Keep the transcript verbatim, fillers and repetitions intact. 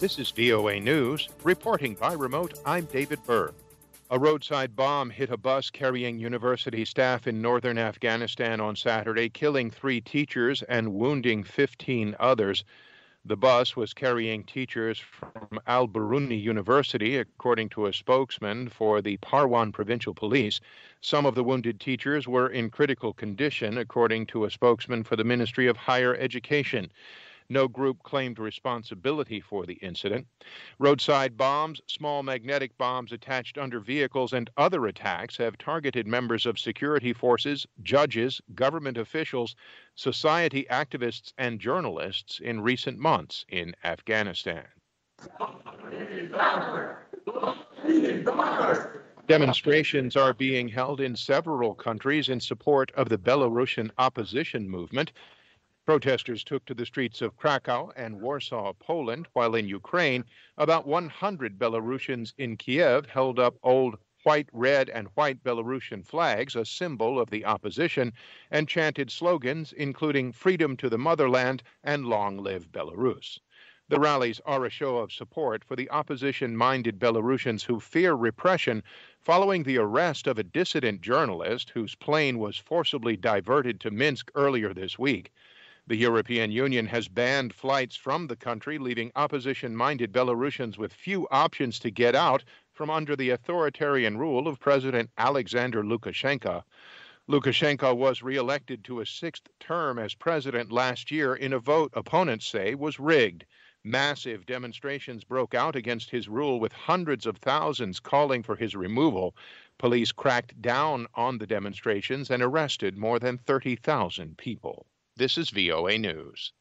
This is V O A News. Reporting by remote, I'm David Burr. A roadside bomb hit a bus carrying university staff in northern Afghanistan on Saturday, killing three teachers and wounding fifteen others. The bus was carrying teachers from Al Biruni University, according to a spokesman for the Parwan Provincial Police. Some of the wounded teachers were in critical condition, according to a spokesman for the Ministry of Higher Education. No group claimed responsibility for the incident. Roadside bombs, small magnetic bombs attached under vehicles, and other attacks have targeted members of security forces, judges, government officials, society activists, and journalists in recent months in Afghanistan. Demonstrations are being held in several countries in support of the Belarusian opposition movement. Protesters took to the streets of Krakow and Warsaw, Poland, while in Ukraine, about one hundred Belarusians in Kiev held up old white, red, and white Belarusian flags, a symbol of the opposition, and chanted slogans including "Freedom to the Motherland" and "Long Live Belarus." The rallies are a show of support for the opposition-minded Belarusians who fear repression following the arrest of a dissident journalist whose plane was forcibly diverted to Minsk earlier this week. The European Union has banned flights from the country, leaving opposition-minded Belarusians with few options to get out from under the authoritarian rule of President Alexander Lukashenko. Lukashenko was reelected to a sixth term as president last year in a vote opponents say was rigged. Massive demonstrations broke out against his rule, with hundreds of thousands calling for his removal. Police cracked down on the demonstrations and arrested more than thirty thousand people. This is V O A News.